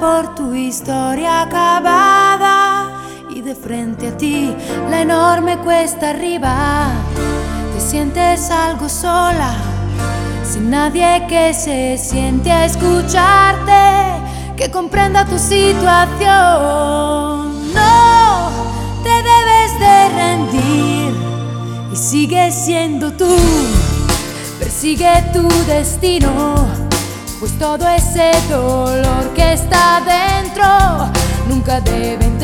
por tu historia acabada y de frente a ti la enorme cuesta arriba. Te sientes algo sola, sin nadie que se siente a escucharte, que comprenda tu situación. No te debes de rendir y sigue siendo tú. Persigue tu destino, pues todo ese dolor que está dentro nunca debe